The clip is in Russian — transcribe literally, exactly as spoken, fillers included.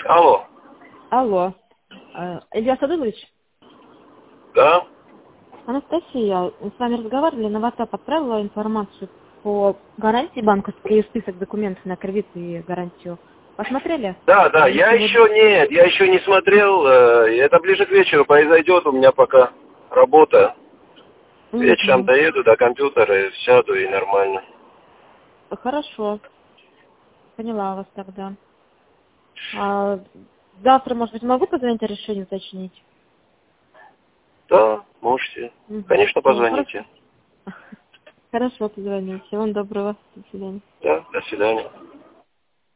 Алло. Алло. Э, Илья Садыгович? Да? Анастасия, мы с вами разговаривали, на WhatsApp отправила информацию по гарантии банковской, список документов на кредит и гарантию. Посмотрели? Да, да, Или я сегодня? еще нет, я еще не смотрел. э, Это ближе к вечеру произойдет, у меня пока работа. Вечером Мгм. доеду до компьютера, сяду и нормально. Хорошо. Поняла вас тогда. А завтра, может быть, могу позвонить, о решении уточнить? Да, можете. Мгм. Конечно, Ну, хорошо. позвоните. Хорошо, позвоню. Всего вам доброго. До свидания. Да, до свидания.